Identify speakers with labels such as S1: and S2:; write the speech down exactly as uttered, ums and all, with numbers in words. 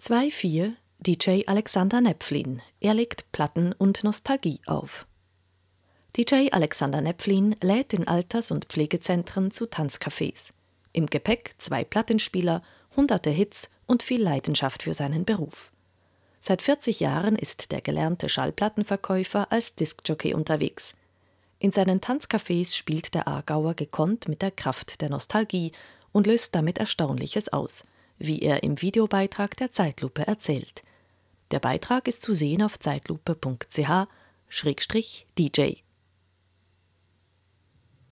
S1: zwei vier D J Alexander Nepflin. Er legt Platten und Nostalgie auf. D J Alexander Nepflin lädt in Alters- und Pflegezentren zu Tanzcafés. Im Gepäck zwei Plattenspieler, hunderte Hits und viel Leidenschaft für seinen Beruf. Seit vierzig Jahren ist der gelernte Schallplattenverkäufer als Diskjockey unterwegs. In seinen Tanzcafés spielt der Aargauer gekonnt mit der Kraft der Nostalgie und löst damit Erstaunliches aus, wie er im Videobeitrag der Zeitlupe erzählt. Der Beitrag ist zu sehen auf zeitlupe punkt c h Schrägstrich D J.